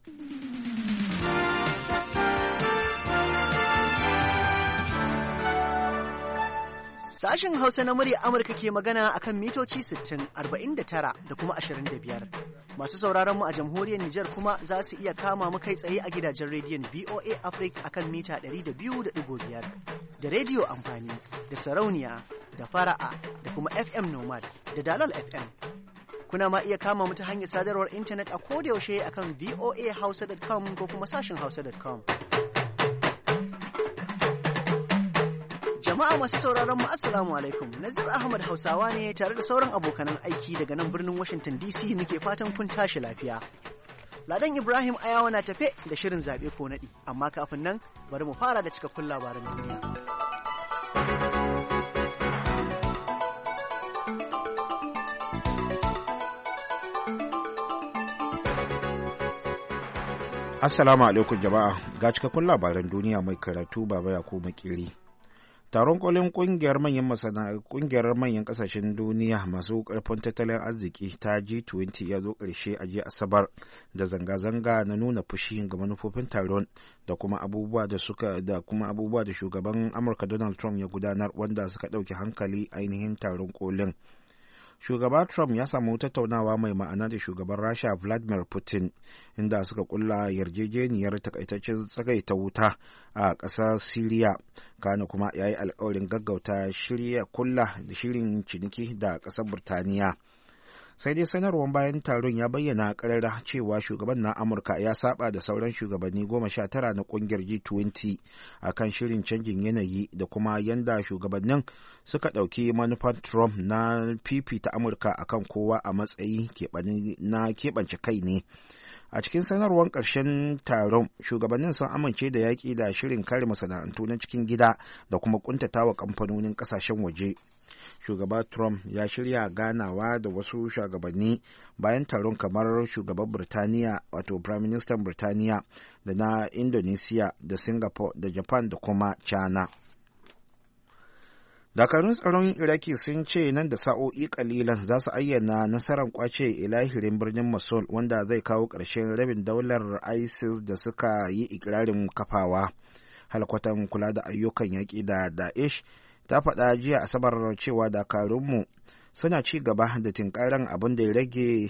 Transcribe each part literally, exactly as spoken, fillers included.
Sashen Hausa na murya Amurka ke magana akan mitoci sittin, arba'in da tara da kuma ashirin da biyar. Masu sauraron mu a jamhuriyar Nijar kuma za su iya kama mu kai tsaye a gidajen rediyon V O A Africa akan mita ɗari da biyu da ɗigo biyar, da rediyo amfani, da sarauniya, da fara'a, da kuma F M Nomad, da Dalal F M. Kuna ma iya kama mu ta hanyar sadarwar intanet a kodayaushe akan v o a hausa dot com ko kuma sashen hausa dot com. Jama'a masu sauraron mu assalamu alaikum. Nazir Ahmad Hausawa ne tare da sauran abokanan aiki daga nan birnin Washington D C muke fatan kun tashi lafiya. Ladan Ibrahim Ayawa na tafe da shirin zabe ko nadi, amma kafin nan bari mu fara da cikakkun labaran duniya. Assalamu alaikum jama'a, ga cikakkun labaran duniya mai karatu Baba Yakubu Makiri. Taron kolin kungiyar manyan masana kungiyar manyan kasashen duniya masu karfin tattalin arziki ta G twenty ya zo ƙarshe a jiya Asabar da zanga-zanga na nuna fushi ga manufofin taron da kuma abubuwa da suka da kuma abubuwa da shugaban Amurka Donald Trump ya gudanar wanda suka ɗauki hankali ainihin taron kolin. Shugaba Trump ya samu tattaunawa mai ma'ana da shugaban Rasha Vladimir Putin inda suka kulla yarjejeniyar takaitaccen tsagaita wuta a ƙasar Siriya, kana kuma ya yi alkawarin gaggauta shirya kulla da shirin ciniki da ƙasar Burtaniya. Sai dai sanarwar bayan taron ya bayyana ƙarara cewa shugaban na Amurka ya saba da sauran shugabanni goma sha tara na ƙungiyar G twenty a kan shirin canjin yanayi da kuma yanda shugabannin suka ɗauki manufar Trump na fifita Amurka akan kowa a matsayi na keɓance kai ne. A cikin sanarwar ƙarshen taron, shugabannin sun amince da yaƙi da shirin kare masana'antu na cikin gida da kuma ƙuntatawa kamfanonin ƙasashen waje. Shugaba Trump ya shirya ganawa da wasu shugabanni bayan taron kamar shugaban Birtaniya wato Prime Minister Birtaniya da na Indonesia da Singapore da Japan da kuma China. Dakarun tsaron Iraki sun ce nan da sa'o'i kalilan za su ayyana nasarar kwace ilahirin birnin Mosul wanda zai kawo ƙarshen rabin daular ISIS da suka yi ikirarin kafawa. Halkwatan kula da ayyukan yaƙi da Daesh ta faɗa jiya Asabar cewa dakarunmu suna ci gaba da tinkaran abin da ya rage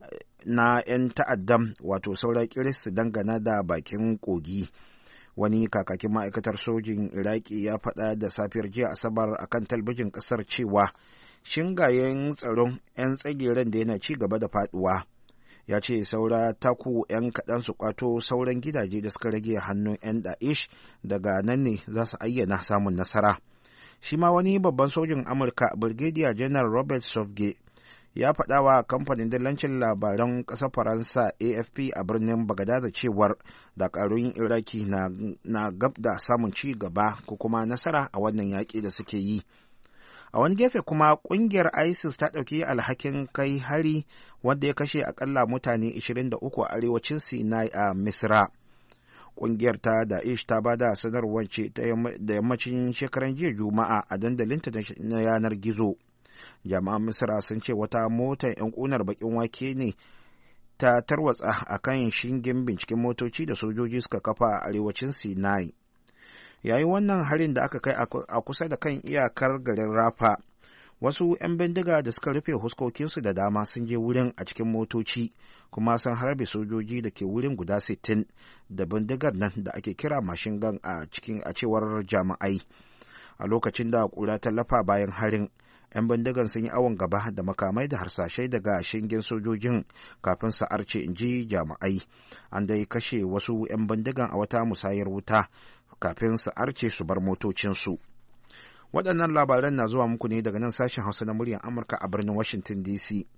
na 'yan ta'addam wato saura kiris dangane da bakin kogi. Wani kakakin ma'aikatar sojin Iraki ya faɗa da safiyar jiya Asabar akan talbijin ƙasar cewa shingayen tsaron 'yan tsageren da yana ci gaba da faɗuwa. Ya ce saura taku 'yan kaɗan su kwato sauran gidaje da suka rage hannun 'yan Daesh, daga nan ne za su ayyana samun nasara. Shi ma wani babban sojin Amurka, Brigadier General Robert Sofge, ya faɗa wa kamfanin dillancin labaran ƙasar Faransa A F P a birnin Bagadaza cewar dakarun Iraki na, na gab da samun ci gaba ko kuma nasara a wannan yaƙi da suke yi. A wani gefe kuma ƙungiyar ISIS ta ɗauki alhakin kai hari wanda ya kashe akalla mutane ishirin da uku a arewacin Sinai a Misra. Ƙungiyar ta Daesh ta ba da sanarwar ce da yammacin shekaran jiya Juma'a a dandalinta na yanar gizo. Jami'an Misra sun ce wata motar 'yan ƙunar baƙin wake ne ta tarwatsa a kan shingen binciken motoci da sojoji suka kafa a arewacin Sinai. Yayin wannan harin da aka kai a kusa da kan iyakar garin Rafa, wasu 'yan bindiga da suka rufe huskokinsu da dama sun je wurin a cikin motoci kuma sun harbe sojoji da ke wurin guda sittin da bindigar nan da ake kira mashin gan a cikin a cewar jami'ai. A lokacin da kura ta lafa bayan harin, 'yan bindigan sun yi awon gaba da makamai da harsashai daga shingen sojojin kafin su arce, in ji jami'ai. An dai kashe wasu 'yan bindigan a wata musayar wuta kafin su arce su bar motocinsu. Waɗannan labaran na zuwa muku ne daga nan sashen Hausa na muryar Amurka a birnin Washington D C.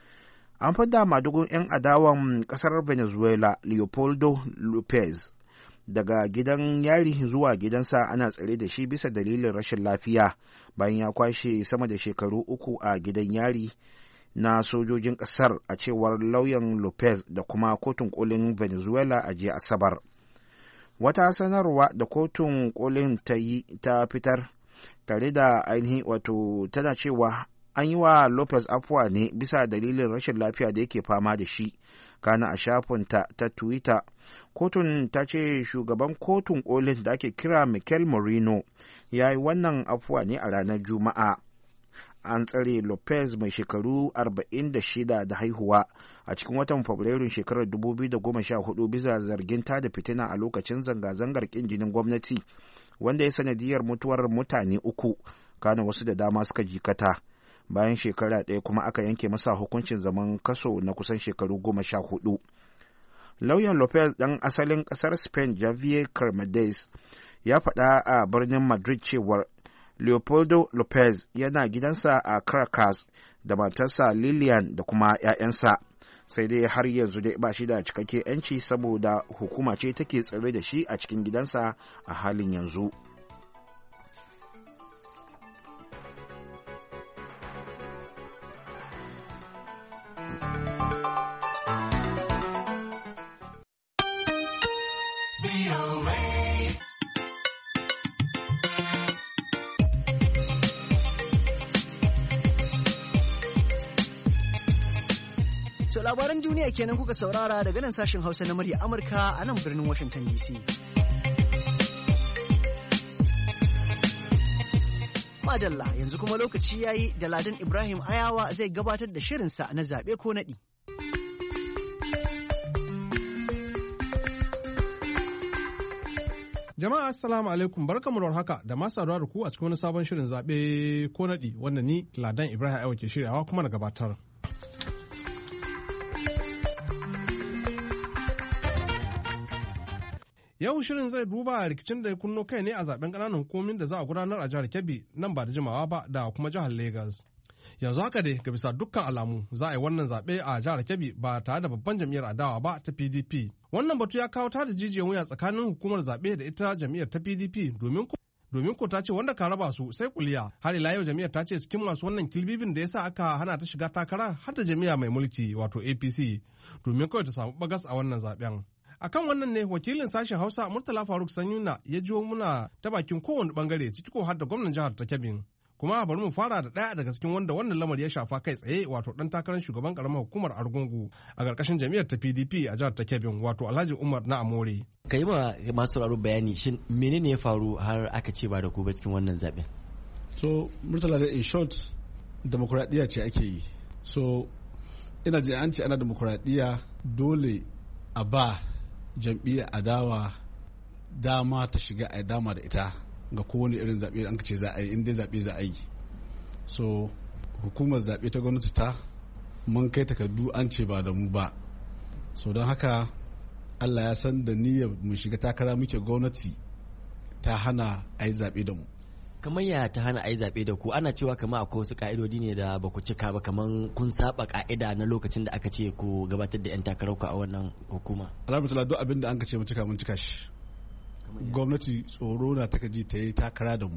An fadda madugun 'yan adawan ƙasar Venezuela Leopoldo Lopez daga gidan yari zuwa gidansa, ana tsare da shi bisa dalilin rashin lafiya bayan ya kwashe sama da shekaru uku a gidan yari na sojojin ƙasar, a cewar lauyan Lopez da kuma kotun kolin Venezuela a jiya Asabar. Wata sanarwa da kotun kolin ta yi ta fitar tare da ainihi wato tana cewa an yi wa Lopez afuwa ne bisa dalilin rashin lafiya da yake fama da shi, kana a shafinta ta Twitter kotun ta ce shugaban kotun kolin da ake kira Michael Moreno ya yi wannan afuwa ne a ranar Juma'a. An tsare Lopez mai shekaru arba'in da shida da haihuwa a cikin watan Fabrairun shekarar dubu biyu da goma sha hudu bisa zargin tada fitina a lokacin zanga-zangar kin jinin gwamnati wanda ya sanadiyar mutuwar mutane uku, kana wasu da dama suka jikata. Bayan shekara ɗaya kuma aka yanke masa hukuncin zaman kaso na kusan shekaru goma sha hudu. Lauyan Lopez ɗan asalin ƙasar Spain Javier Carmades ya faɗa a birnin Madrid cewar Leopoldo Lopez yana gidansa a Caracas da matarsa Lilian da kuma 'ya'yansa, sai dai har yanzu dai ba shi da cikakke 'yanci saboda hukuma ce take tsare da shi a cikin gidansa a halin yanzu. To labaran duniya kenan kuka saurara daga nan sashen Hausa na murya Amurka a nan birnin Washington D C. Madalla yanzu kuma lokaci yayi da Ladan Ibrahim Ayawa zai gabatar da shirinsa na zaɓe ko naɗi. Jama'a assalamu alaikum, barkamu da haka da masu saduwa da ku a cikin wani sabon shirin zaɓe ko naɗi wanda ni Ladan Ibrahim Ayawa ke shiryawa kuma na gabatar. Yau shirin zai duba rikicin da ya kunno kai ne a zaben ƙananan hukumomin da za a gudanar a jihar Kebbi nan ba da jimawa ba da kuma jihar Legas. Yanzu haka dai ga bisa dukkan alamu za a yi wannan zaɓe a jihar Kebbi ba tare da babban jam'iyyar adawa ba ta P D P. Wannan batu ya kawo tada jijiyan wuya tsakanin hukumar zaɓe da ita jam'iyyar ta P D P domin domin ko ta ce wanda ka raba su sai kuliya. Har ila yau jam'iyyar ta ce cikin masu wannan kilbibin da ya sa aka hana ta shiga takara har da jam'iyya mai mulki wato A P C domin kawai ta samu bagas a wannan zaɓen. Akan wannan ne wakilin sashen Hausa Murtala Faruk Sanyuna ya jiwo muna ta bakin kowane bangare ciki ko har da gwamnan jihar ta Kebbi. Kuma bari mu fara da ɗaya daga cikin wanda wannan lamari ya shafa kai tsaye wato ɗan takarar shugaban karamar hukumar Argungu a ƙarƙashin jam'iyyar ta P D P a jihar ta Kebbi wato Alhaji Umar na Amore. Ka yi ma masu sauraro bayani shin menene ya faru har aka ce ba da ku ba cikin wannan zaɓen? So Murtala da in short demokuraɗiyya ce ake yi. So ina ji an ce ana demokuraɗiyya dole a ba jam'iyyar adawa dama ta shiga a dama da ita ga kowane irin zaɓe da an ce za a yi inda zaɓe za a yi. So hukumar zaɓe ta gwamnati ta mun kai takardu an ce ba da mu ba. So don haka Allah ya san da niyyar mu shiga takara muke gwamnati ta hana a yi zaɓe da mu. Kamar ya ta hana a yi zaɓe da ku ana cewa kamar akwai wasu ka'idodi ne da ba ku cika ba kamar kun saba ka'ida na lokacin da aka ce ku gabatar da 'yan takarar ku a wannan hukuma. Alhamdulillah duk abin da an ka ce mu cika mun cika shi. Gwamnati tsoro na ta kaji ta yi takara da mu.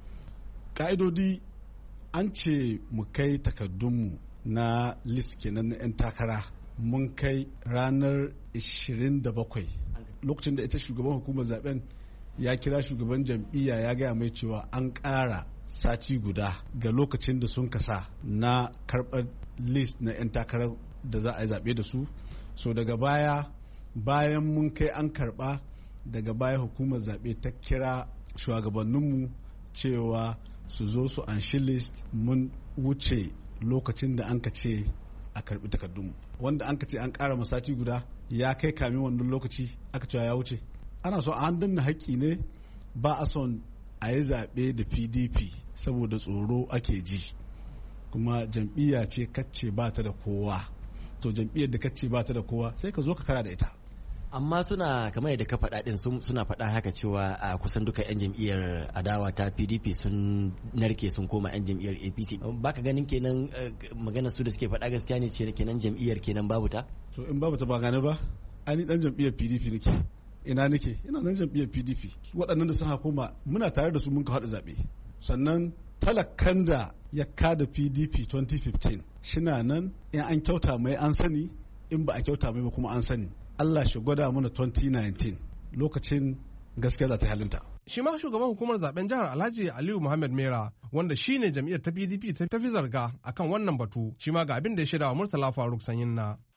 Ka'idodi an ce mu kai takardunmu na list kenan na 'yan takara mun kai ranar ishirin da bakwai lokacin da ita shugaban hukumar zaben ya kira shugaban jam'iyya ya gaya mai cewa an ƙara sati guda ga lokacin da sun kasa na karɓar list na 'yan takarar da za a yi zaɓe da su. So daga baya bayan mun kai an karɓa daga baya hukumar zaɓe ta kira shugabanninmu cewa su zo su anshi list mun wuce lokacin da an ka ce a karɓi takardunmu wanda an ka ce an ƙara sati guda ya kai kamin wannan lokaci aka cewa ya wuce. Ana so an danna haƙƙi ne ba a son a yi zaɓe da P D P saboda tsoro ake ji kuma jam'iyya ce kacce ba ta da kowa to jam'iyyar da kacce ba ta da kowa sai ka zo ka kara da ita. Amma suna kamar yadda ka faɗa ɗin suna faɗa haka cewa a kusan duka 'yan jam'iyyar adawa ta P D P sun narke sun koma 'yan jam'iyyar A P C. Baka ganin kenan magana su da suke faɗa gaskiya ne ce kenan jam'iyyar kenan babu ta? To in babu ta ba gane ba, ani ɗan jam'iyyar P D P nake. Ina nake ina nan jam'iyyar P D P waɗannan da suka koma muna tare da su mun ka haɗa zaɓe sannan talakan da ya kada P D P twenty fifteen shina nan in an kyauta mai an sani in ba a kyauta mai ba kuma an sani. Allah shi gwada mana twenty nineteen lokacin gaskiya za ta halinta. Shi ma shugaban hukumar zaben jihar Alhaji Aliyu Muhammad Mera wanda shi ne jam'iyyar ta P D P ta fi zarga akan wannan batu shi ma ga abin da ya shaida wa Murtala Faruk Sanyinna.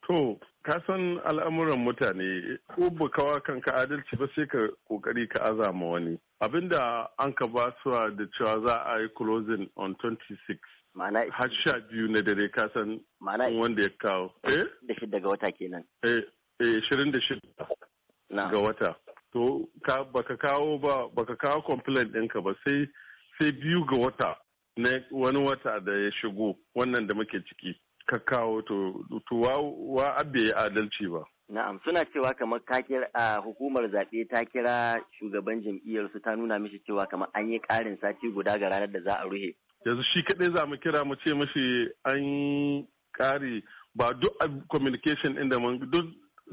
To, ka san al'amuran mutane ko ba kawa kanka adalci ba sai ka kokari ka azama wani. Abinda an ka ba su da cewa za a yi closing on twenty-six. Ma'ana har sha biyu na dare ka san wanda ya kawo. Eh? Da shida ga wata kenan. Eh, eh, shirin da shida ga wata. To, ka baka kawo ba, baka kawo complaint ɗinka ba sai sai biyu ga wata na wani wata da ya shigo wannan da muke ciki. Ka kawo to to wa, wa abe adalci ba. Na'am, suna cewa kamar ka kira a hukumar zaɓe ta kira shugaban jam'iyyar su ta nuna mishi cewa kamar an yi ƙarin sati guda ga ranar da za a ruhe. Yanzu shi kaɗai za mu kira mu ce mashi an ƙari ba duk communication inda mun duk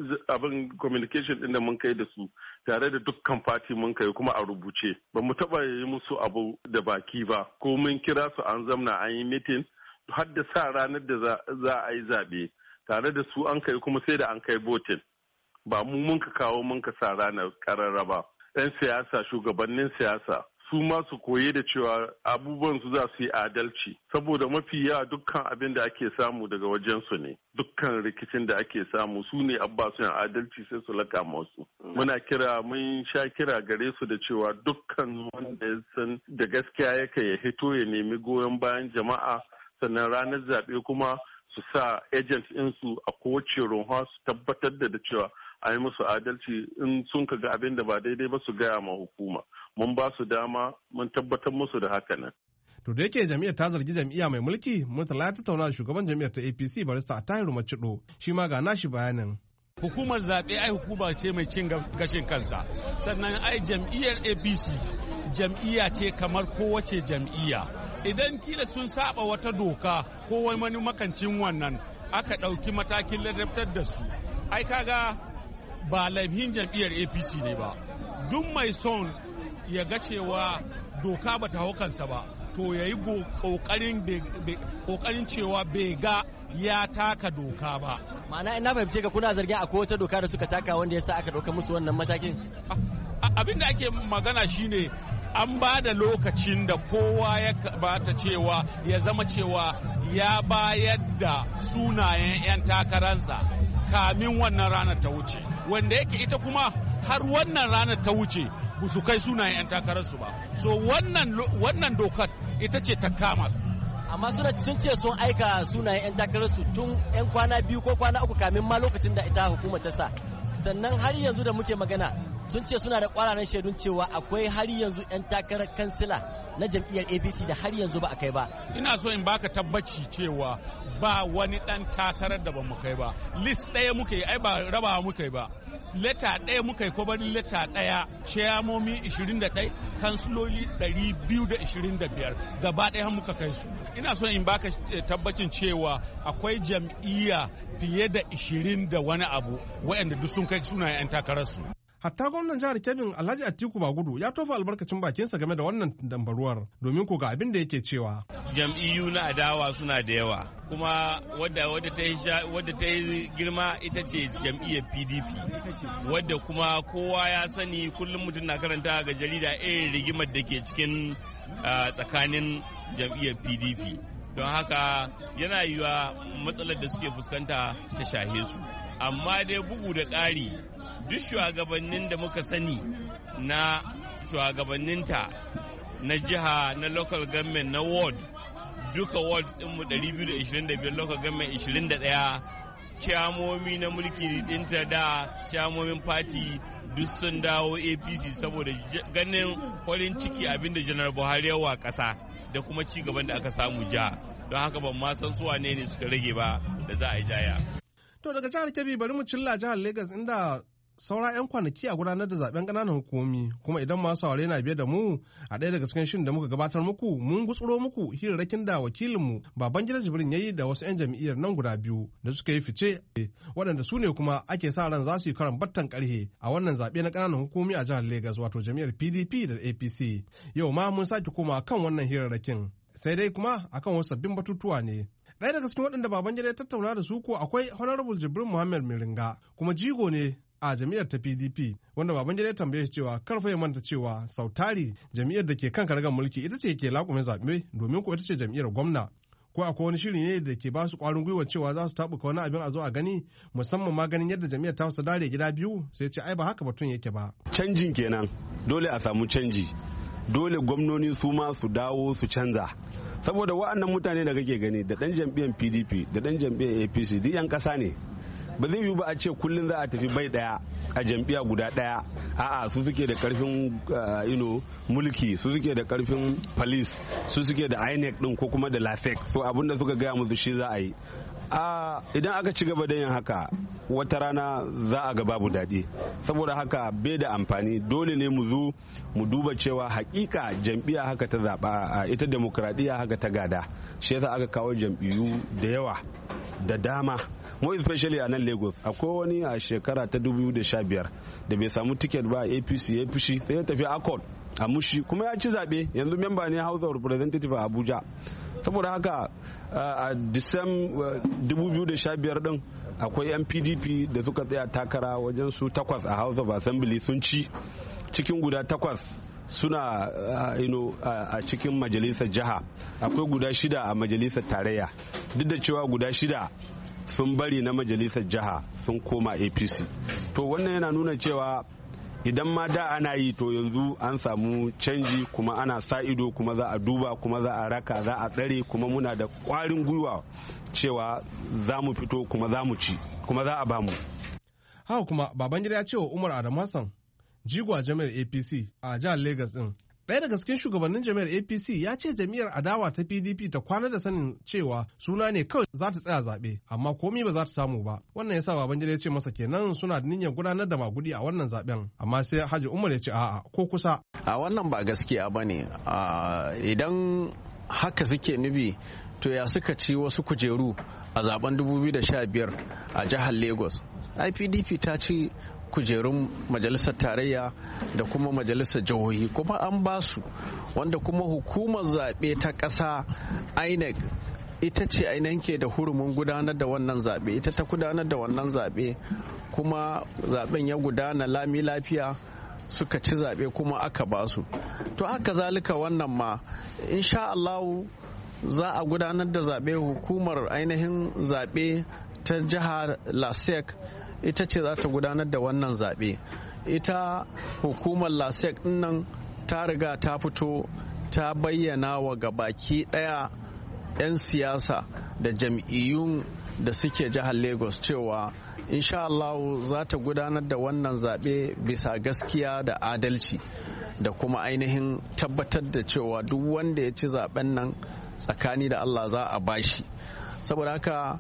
abin communication inda mun kai da su tare da dukkan fati mun kai kuma a rubuce. Ba mu taɓa yi musu abu da baki ba ko mun kira su an zamna an yi meeting har da sa ranar da za a yi zaɓe tare da su an kai kuma sai da an kai botin ba mu mun ka kawo mun ka sa ranar ƙararra ba. 'Yan siyasa shugabannin siyasa su ma su koye da cewa abubuwan su za su yi adalci saboda mafi yawa dukkan abin da ake samu daga wajen su ne dukkan rikicin da ake samu su ne abba su yin adalci sai su laka masu. Muna kira mun sha kira gare su da cewa dukkan wanda ya san da gaskiya yake ya hito ya nemi goyon bayan jama'a sannan ranar zaɓe kuma su sa agent ɗinsu a kowace runwa su tabbatar da cewa a yi musu adalci in sun ka ga abin da ba daidai ba su gaya ma hukuma. Mun ba su dama mun tabbatar musu da haka nan. To da yake jam'iyyar ta zargi jam'iyya mai mulki, Murtala ya tattauna da shugaban jam'iyyar ta A P C barista Attahiru Macido, shi ma ga nashi bayanin. Hukumar zaɓe ai hukuma ce mai cin gashin kansa, sannan ai jam'iyyar A P C jam'iyya ce kamar kowace jam'iyya. Idan kila sun saba wata doka ko wani makancin wannan aka ɗauki matakin ladabtar da su, ai kaga ba laifin jam'iyyar A P C ne ba. Duk mai son ya ga cewa doka ba ta hukansa ba, to ya yi ƙoƙarin cewa bai ga ya taka doka ba. Ma'ana ina fahimce ka kuna zargin akwai wata doka da suka taka wanda ya sa aka ɗauka musu wannan matakin? Abin da ake magana shine an ba da lokacin da kowa ya bata cewa ya zama cewa ya bayar da sunayen 'yan takararsa kamin wannan ranar ta wuce, wanda yake ita kuma har wannan ranar ta wuce ba su kai sunayen 'yan takararsu ba. So wannan dokar ita ce ta kama su. Amma suna sun ce sun aika sunayen 'yan takararsu tun 'yan kwana biyu ko kwana uku kamin ma lokacin da ita hukumar ta sa. Sannan har yanzu da muke magana sun ce suna da kwararan shaidun cewa akwai har yanzu 'yan takarar kansila na jam'iyyar A P C da har yanzu ba a kai ba. Ina so in baka tabbaci cewa ba wani ɗan takarar da ba mu kai ba. List ɗaya muka yi, ai ba rabawa muka yi ba. Leta ɗaya muka yi, kwabarin leta ɗaya, ciyamomi ishirin da ɗaya, kansiloli ɗari biyu da ishirin da biyar, gaba ɗaya muka kai su. Ina so in baka tabbacin cewa akwai jam'iyya fiye da ishirin da wani abu waɗanda duk sun kai sunayen 'yan takararsu. Hatta gwamnan jihar Kebbi Alhaji Atiku Bagudu ya tofa albarkacin bakinsa game da wannan dambaruwar domin ko ga abin da yake cewa. Jam'iyyu na adawa suna da yawa kuma wadda wadda ta yi wadda ta yi girma ita ce jam'iyyar P D P wadda kuma kowa ya sani kullum mutum na karanta ga jarida irin rigimar da ke cikin tsakanin jam'iyyar P D P don haka yana yiwa matsalar da suke fuskanta ta shahe su amma dai bugu da ƙari duk shugabannin da muka sani na shugabanninta na jiha na local government na ward duka ward mu ɗari biyu da ishirin da biyar local government ishirin da ɗaya ciyamomi na mulki ɗinta da ciyamomin party duk sun dawo A P C saboda ganin farin ciki abinda janar Buhari yawa ƙasa da kuma ci gaban da aka samu jiha don haka ban ma san su wane ne suka rage ba da za a yi jaya. To daga jihar Kebbi bari mu cilla jihar Lagos inda saura 'yan kwanaki a gudanar da zaben ƙananan hukumomi kuma idan masu saurare na biye da mu a ɗaya daga cikin shirin da muka gabatar muku mun gutsuro muku hirarrakin da wakilinmu Babangida Jibrin ya yi da wasu 'yan jam'iyyar nan guda biyu da suka yi fice waɗanda su ne kuma ake sa ran za su yi karan battan ƙarhe a wannan zaɓe na ƙananan hukumomi a jihar Lagos wato jam'iyyar P D P da A P C. Yau ma mun sake koma kan wannan hirarrakin sai dai kuma akan wasu sabbin batutuwa ne. Ɗaya daga cikin waɗanda Babangida ya tattauna da su ko akwai Honorable Jibrin Muhammad Miringa kuma jigo ne a jam'iyyar ta P D P wanda Babangida ya tambaye shi cewa karfa ya manta cewa sautari jam'iyyar da ke kan karagar mulki ita ce ke lakume zaɓe domin ko ita ce jam'iyyar gwamna ko akwai wani shiri ne da ke ba su ƙwarin gwiwa cewa za su taɓuka wani abin a zo a gani musamman ma ganin yadda jami'ar ta su dare gida biyu sai ce ai ba haka batun yake ba. Canjin kenan dole a samu canji dole gwamnoni su ma su dawo su canza saboda wa'annan mutane da kake gani da ɗan jam'iyyar P D P da ɗan jam'iyyar A P C duk 'yan ƙasa ne ba zai yiwu ba a ce kullum za a tafi bai ɗaya a jam'iyya guda ɗaya a'a su suke da karfin ino mulki su suke da karfin police su suke da I N E C din ko kuma da LAFEC so abinda suka gaya musu shi za a yi idan aka ci gaba da yin haka wata rana za a ga babu daɗi saboda haka bai da amfani dole ne mu zo mu duba cewa hakika jam'iyya haka ta zaɓa ita demokradiyya haka ta gada shi yasa aka kawo jam'iyyu da yawa da dama mo especially a nan Lagos akwai wani a shekara ta dubu biyu da sha biyar da bai samu ticket ba A P C ya fushi sai ya tafi Accord a mushi kuma ya ci zaɓe yanzu memba ne House of Representatives a Abuja saboda haka a December dubu biyu da sha biyar din akwai yan P D P da suka tsaya takara wajen su takwas a House of Assembly sun ci cikin guda takwas suna a cikin majalisar jiha akwai guda shida a majalisar tarayya duk da cewa guda shida sun bari na majalisar jiha sun koma A P C to wannan yana nuna cewa idan ma da ana yi to yanzu an samu canji kuma ana sa ido kuma za a duba kuma za a raka za a tsare kuma muna da kwarin gwiwa cewa za mu fito kuma za mu ci kuma za a bamu. Haka kuma Babangida ya ce wa Umar Adamu Hassan jigwa jami'ar A P C a jihar Lagos din. Ɗaya daga cikin shugabannin jami'ar A P C ya ce jami'ar adawa ta P D P ta kwana da sanin cewa suna ne kawai za ta tsaya zaɓe amma komi ba za ta samu ba. Wannan ya sa Babangida ya ce masa kenan suna da niyyar gudanar da magudi a wannan zaɓen amma sai Haji Umar ya ce a'a ko kusa. A wannan ba gaskiya ba ne idan haka suke nubi to ya suka ci wasu kujeru a zaben dubu biyu da sha biyar a jihar Lagos. I P D P ta ci kujerun majalisar tarayya da kuma majalisar jihohi kuma an ba su wanda kuma hukumar zaɓe ta ƙasa I N E C ita ce ainihin ke da hurumin gudanar da wannan zaɓe ita ta gudanar da wannan zaɓe kuma zaɓen ya gudana lami lafiya suka ci zaɓe kuma aka ba su to haka zalika wannan ma insha Allah za a gudanar da zaɓe hukumar ainihin zaɓe ta jihar LASEC ita ce za ta gudanar da wannan zaɓe ita hukumar LASEC nan ta riga ta fito ta bayyana wa gabaki ɗaya 'yan siyasa da jam'iyyun da suke jihar Lagos cewa insha Allah za ta gudanar da wannan zaɓe bisa gaskiya da adalci da kuma ainihin tabbatar da cewa duk wanda ya ci zaɓen nan tsakani da Allah za a bashi saboda haka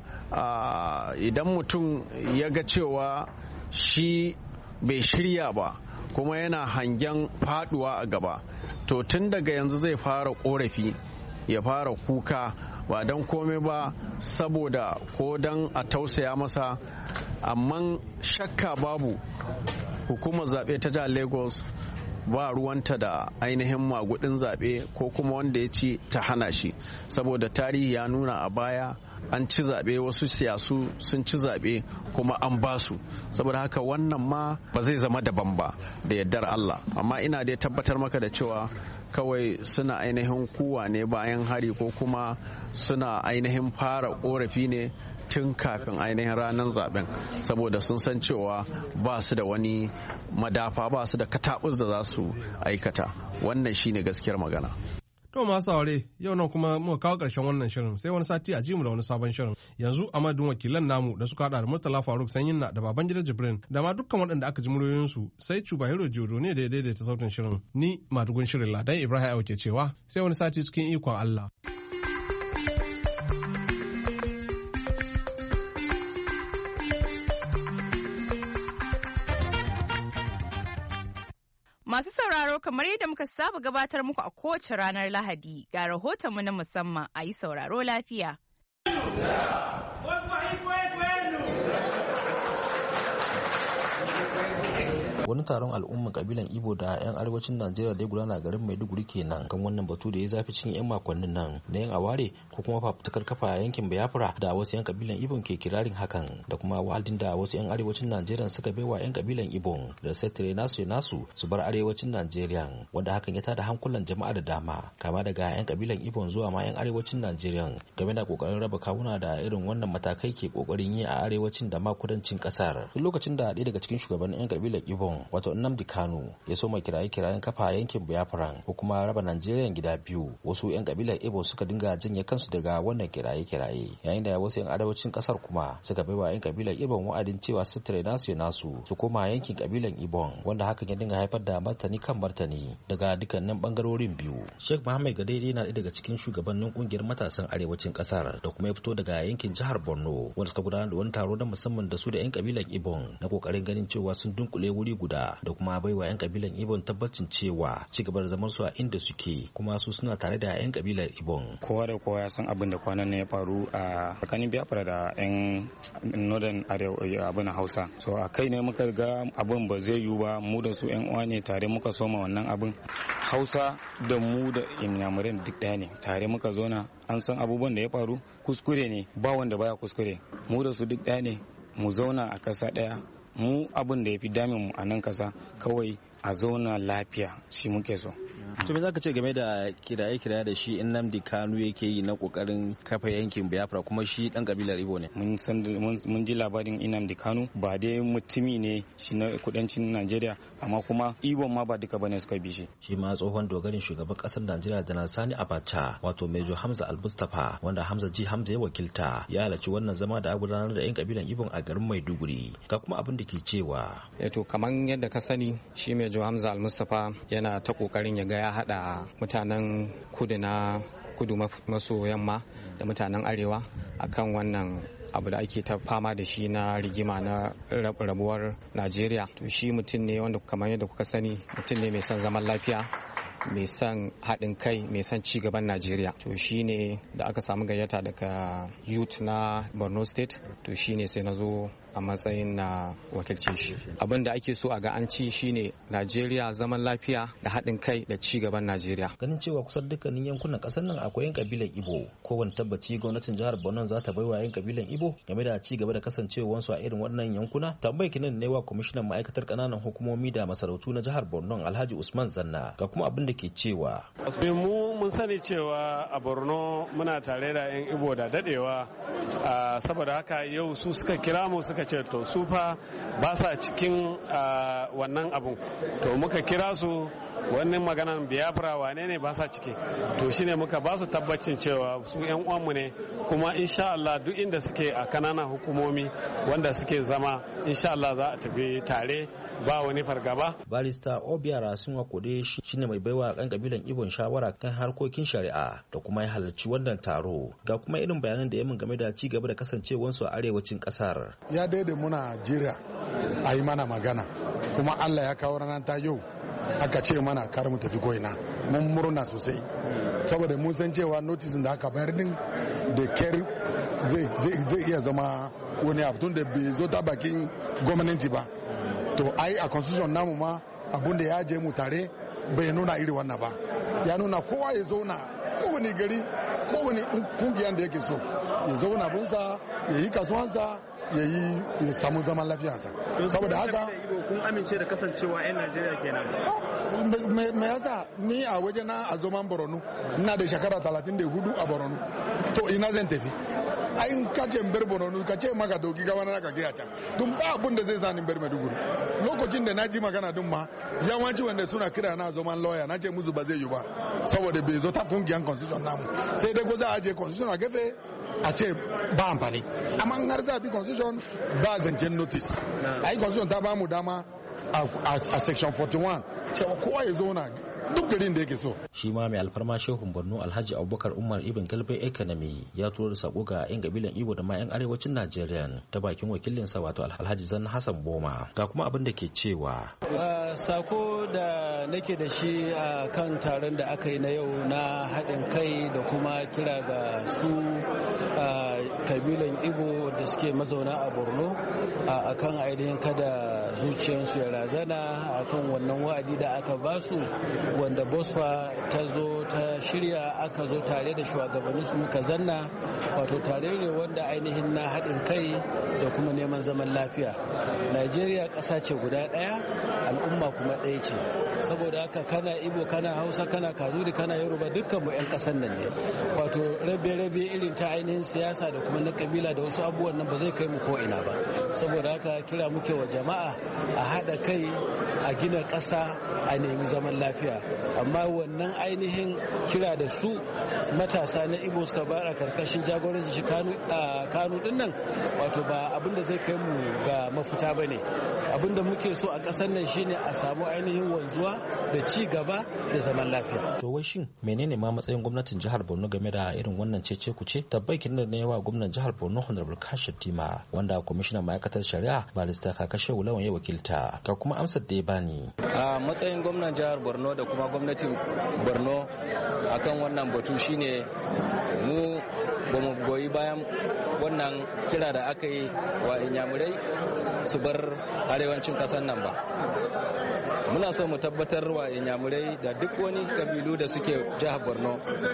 idan mutum ya ga cewa shi bai shirya ba kuma yana hangen faduwa a gaba to tun daga yanzu zai fara korafi ya fara kuka ba don komai ba saboda ko don a tausaya masa amma shakka babu hukumar zaɓe ta jihar Lagos ba ruwanta da ainihin magudin zaɓe ko kuma wanda ya ci ta hana shi saboda tarihi ya nuna a baya an ci zaɓe wasu siyasu sun ci zaɓe kuma an ba su saboda haka wannan ma ba zai zama daban ba da yardar Allah amma ina dai tabbatar maka da cewa kawai suna ainihin kuwa ne bayan hari ko kuma suna ainihin fara korafi ne tun kafin ainihin ranar zaben saboda sun san cewa ba su da wani madafa ba su da katabus da za su aikata wannan shine gaskiyar magana. To masu aure yau nan kuma muka kawo ƙarshen wannan shirin sai wani sati a jimu da wani sabon shirin yanzu a madadin wakilan namu da suka hada da Murtala Faruk Sanyinna da Babangida Jibrin da ma dukkan waɗanda aka ji muryoyinsu sai Chubahiro Jodo ne da ya daidaita sautin shirin ni madugun shirin Ladan Ibrahim Ayo ke cewa sai wani sati cikin ikon Allah. Masu sauraro kamar yadda muka saba gabatar muku a kowace ranar Lahadi ga rahotonmu na musamman a yi sauraro lafiya. Wani taron al'umman kabilan Ibo da 'yan arewacin Najeriya da ya gudana garin Maiduguri kenan kan wannan batu da ya zafi cikin 'yan makonnin nan na yin aware ko kuma fafutukar kafa yankin Biafra da wasu 'yan kabilan Ibo ke kirarin hakan da kuma wa'adin da wasu 'yan arewacin Najeriya suka baiwa 'yan kabilan Ibo da settire nasu ya nasu su bar arewacin Najeriya, wanda hakan ya tada hankulan jama'a da dama kama daga 'yan kabilan Ibo zuwa ma 'yan arewacin Najeriya game da kokarin raba kawuna da irin wannan matakai ke kokarin yi a arewacin da ma kudancin kasar. Duk lokacin da ɗaya daga cikin shugabannin 'yan kabilan Ibo wato Nnamdi Kanu ya so mai kiraye-kirayen kafa yankin Biafra ko kuma raba Najeriya gida biyu, wasu 'yan kabilar Ibo suka dinga janye kansu daga wannan kiraye-kiraye, yayin da wasu 'yan arewacin kasar kuma suka baiwa 'yan kabilar Ibo wa'adin cewa su tare nasu ya nasu su koma yankin kabilan Ibo, wanda hakan ya dinga haifar da martani kan martani daga dukkanin bangarorin biyu. Sheikh Muhammad Gadede na ɗaya daga cikin shugabannin kungiyar matasan arewacin kasar da kuma ya fito daga yankin jihar Borno, wanda suka gudanar da wani taro na musamman da su da 'yan kabilan Ibo na kokarin ganin cewa sun dunkule wuri guda da kuma baiwa 'yan kabilan Ibon tabbacin cewa ci gaba da zaman su a inda suke kuma su suna tare da 'yan kabilar Ibon. Kowa da kowa ya san abin da kwanan ne ya faru a tsakanin Biafra da 'yan Northern Arewa abin Hausa. So a kai ne muka ga abin ba zai yiwu ba, mu da su 'yan uwa ne tare muka soma wannan abin. Hausa da mu da Inyamurin duk ɗaya ne, tare muka zona an san abubuwan da ya faru, kuskure ne ba wanda baya kuskure, mu da su duk ɗaya ne, mu zauna a ƙasa ɗaya. Mu abin da ya fi damin mu a nan kasa kawai a zauna lafiya shi muke so. To me zaka ce game da kiraye-kiraye da shi Nnamdi Kanu yake yi na kokarin kafa yankin Biafra kuma shi dan kabilar Ibo ne? Mun san mun ji labarin Nnamdi Kanu ba dai mutumi ne shi na kudancin Najeriya, amma kuma Ibo ma ba duka bane suka bi shi. Shi ma tsohon dogarin shugaban kasar Najeriya Janar Sani Abacha wato Major Hamza Al-Mustapha wanda Hamza Ji Hamza ya wakilta ya halarci wannan zama da gudanar da yan kabilan Ibo a garin Maiduguri. Ga kuma abin da ke cewa. Eh to kaman yadda ka sani shi Major Hamza Al-Mustapha yana ta kokarin ya ga ya hada mutanen kudu na kudu maso yamma da mutanen arewa akan wannan abu da ake ta fama da shi na rigima na rabuwar Najeriya. To shi mutum ne wanda kamar yadda kuka sani mutum ne mai son zaman lafiya, mai son haɗin kai, mai son ci gaban Najeriya. To shi ne da aka samu gayyata daga youth na Borno State, to shi ne sai na zo a matsayin na wakilci shi. Abin da ake so a ga an ci shine Najeriya zaman lafiya da haɗin kai da ci gaban Najeriya. Ganin cewa kusan dukkanin yankunan ƙasar nan akwai yan kabilan Ibo, kowane tabbaci gwamnatin jihar Borno za ta baiwa yan kabilan Ibo game da ci gaba da kasancewarsu a irin wannan yankuna. Tambayi kinan ne wa kwamishinan ma'aikatar ƙananan hukumomi da masarautu na jihar Borno Alhaji Usman Zanna ga kuma abin da ke cewa. Mu mun sani cewa a Borno muna tare da yan Ibo da dadewa, saboda haka yau su suka kira mu suka ce to su fa ba sa cikin wannan abun, to muka kira su wannan maganan Biafra wane ne ba sa ciki, to shine muka ba su tabbacin cewa su yan uwanmu ne, kuma insha Allah duk inda suke a kananan hukumomi wanda suke zama insha Allah za a tafi tare ba wani fargaba. Barista Obiara Sunwa Kode shine mai baiwa kan kabilan Ibon shawara kan harkokin shari'a da kuma ya halarci wannan taro, ga kuma irin bayanan da ya min game da ci gaba da kasancewansu a arewacin kasar. Ya daidai muna jira a yi mana magana, kuma Allah ya kawo ranar ta yau aka ce mana kar mu tafi koina, mun murna sosai saboda mun san cewa notisin da aka bayar din da ker zai iya zama wani abu tun da bai zo ta bakin gwamnati ba. To ai a constitution namu ma abun da ya je mu tare bai nuna iri wannan ba, ya nuna kowa ya zauna kowane gari kowane kungiyar da yake so ya zauna bunsa ya yi kasuwansa ya yi ya samu zaman lafiyarsa. Saboda haka kun amince da kasancewa 'yan Najeriya kenan. Me yasa ni a waje na a zoman Borno ina da shekara talatin da hudu a Borno, to ina zan tafi? ai in ka ce bar Borno ka ce maka dauki gawa na ka gaya can dun ba abun da zai sa ni bar Maiduguri. Lokacin da na ji magana dun ma yawanci wanda suna kira na zaman lawyer na ce musu ba zai yi ba saboda bai zo ta kungiyar constitution namu, sai dai ko za a je constitution a gefe a ce ba amfani, amma in har za a bi constitution ba zancen notice. Ai constitution ta ba mu dama a section forty-one cewa kowa ya zo na duk garin da yake so. Shi ma mai alfarma shehun Borno Alhaji Abubakar Umar Ibn Galbe Economy ya turo da sako ga 'yan kabilan Igbo da ma 'yan arewacin Najeriya ta bakin wakilinsa wato Alhaji Zan Hassan Boma. Ga kuma abin da ke cewa. Sako da nake da shi a kan taron da aka yi na yau na haɗin kai da kuma kira ga su kabilan Igbo da suke mazauna a Borno a kan ainihin kada zuciyarsu ya razana akan wannan wa'adi da aka basu wanda bosfa ta zo ta shirya aka zo tare da shugabanni su muka zanna wato tare ne wanda ainihin na haɗin kai da kuma neman zaman lafiya. Najeriya ƙasa ce guda ɗaya, al'umma kuma ɗaya ce, saboda haka kana Ibo kana Hausa kana Kanuri kana Yoruba dukkan mu 'yan ƙasar nan ne. Wato rabe-rabe irin ta ainihin siyasa da kuma na kabila da wasu abubuwan nan ba zai kai mu ko ina ba. Saboda haka kira muke wa jama'a a haɗa kai a gina ƙasa a nemi zaman lafiya. Amma wannan ainihin kira da su matasa na Ibo suka bara karkashin jagoranci shi Kanu din nan wato ba abin da zai kai mu ga mafita ba ne. Abin da muke so a ƙasar nan shine a samu ainihin wanzuwa da ci gaba da zaman lafiya. To wai shin menene ma matsayin gwamnatin jihar Borno game da irin wannan cece kuce? Tabbaikin da ne wa gwamnatin jihar Borno Honorable Kashif Tima wanda kwamishinan ma'aikatar shari'a Barista Kakashe Wulawan ya wakilta ga kuma amsar da ya bani. A matsayin gwamnatin jihar Borno da kuma gwamnatin Borno akan wannan batu shine mu ba mu goyi bayan wannan kira da aka yi wa inyamurai su bar arewacin kasar nan ba. Muna so mu tabbatar wa inyamurai da duk wani kabilu da suke jihar Borno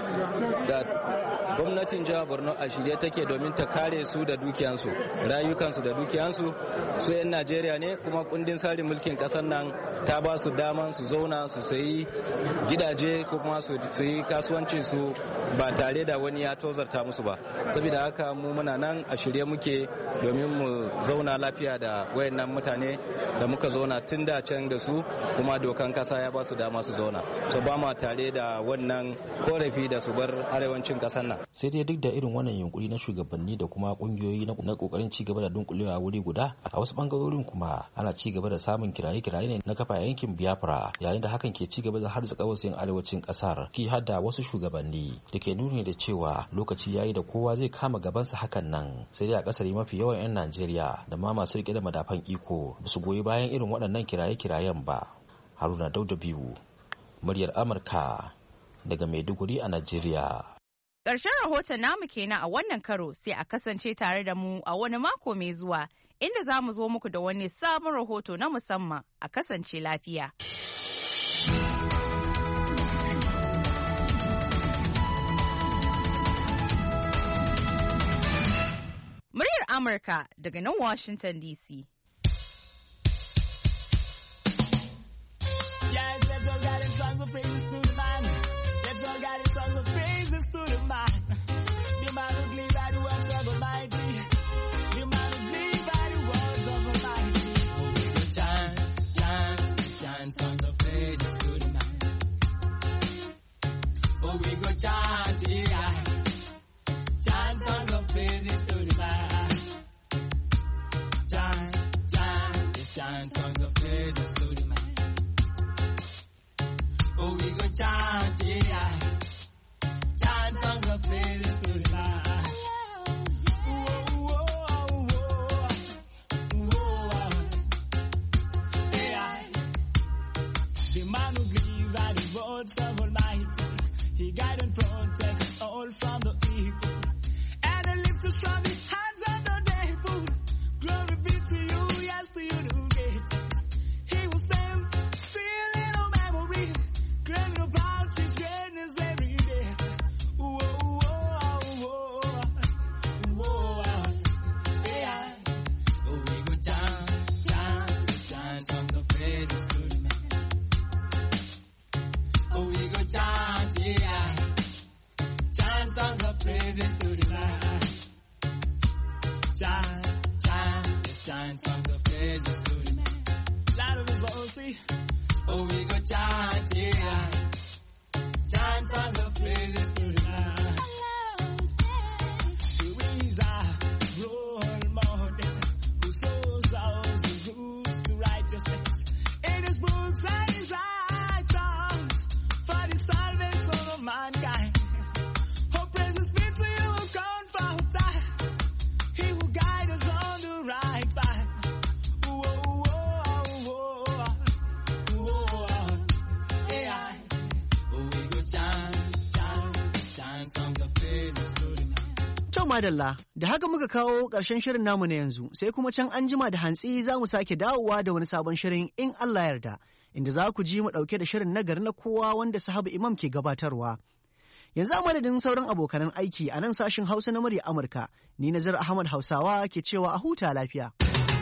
da gwamnatin jihar Borno a shirye take domin ta kare su da dukiyansu, rayukansu da dukiyansu. Su 'yan Najeriya ne kuma kundin tsarin mulkin kasar nan ta ba su daman su zauna su sayi gidaje ko kuma su yi kasuwancin su ba tare da wani ya tozarta musu ba. Saboda haka mu muna nan a shirye muke domin mu zauna lafiya da wayannan mutane da muka zauna tun da can da su, kuma dokan kasa ya ba su dama su zauna. So ba ma tare da wannan korafi da su bar arewacin kasar nan. Sai dai duk da irin wannan yunkuri na shugabanni da kuma kungiyoyi na kokarin ci gaba da dunkulewa wuri guda, a wasu bangarorin kuma ana ci gaba da samun kiraye-kiraye ne na kafa yankin Biafra, yayin da hakan ke ci gaba da harzuka wasu arewacin kasar, ki hadda wasu shugabanni da ke nuni da cewa lokaci yayi da kowa zai kama gabansa hakan nan. Sai dai a kasar mafi yawan 'yan Najeriya da ma masu rike da madafan iko ba su goyi bayan irin waɗannan kiraye-kirayen ba. Haruna Dauda biyu, muryar Amurka daga Maiduguri a Najeriya. Ƙarshen rahoton namu kenan a wannan karo, sai a kasance tare da mu a wani mako mai zuwa inda za mu zo muku da wani sabon rahoto na musamman. A kasance lafiya. Muryar Amurka daga nan Washington D C. Yes, let's all got it, songs of praises to the man. Let's all got it, songs of praises to the man. The man who lives by the works of Almighty. The man who lives by the words of Almighty. Oh, we go chant, chant, chant songs of praises to the man. Oh, we go chant, yeah. Chant songs of praises to the man. Chant, chant, chant songs of praises to the man. Oh, we go chant, yeah. Chant songs of praises to the man. Whoa, whoa, whoa, whoa. Yeah. The man who lives by the words of Almighty. He guide and protect us all from the evil. And he lives to strong his hands on the devil. Glory be to you, yes to you, the greatest. He will stand still in our memory. Great about his greatness every day. Whoa, whoa, whoa, whoa, yeah. Oh, we go chant, chant, chant songs of praises to the man. Oh, we go chant, yeah. Chant songs of praises to the man. Chant, chant, chant songs of praises to the man. Loud of his voice, oh, we go chant, yeah. Chant songs of praises to the man. Who is our role model, who shows us the routes to righteousness. In his books and his writings, for the salvation of mankind. Oh, praises be to you, Comforter. He will guide us on the right path. Whoa, whoa, whoa, whoa, yeah. Oh, we go chant, chant, chant songs of praises to the man. To madalla, da haka muka kawo ƙarshen shirin namu na yanzu, sai kuma can an jima da hantsi za mu sake dawowa da wani sabon shirin in Allah yarda, inda za ku ji mu ɗauke da shirin nagari na kowa wanda Sahabu Imam ke gabatarwa. Yanzu a madadin sauran abokanan aiki a nan sashin Hausa na murya Amurka, ni Nazar Ahmad Hausawa ke cewa a huta lafiya.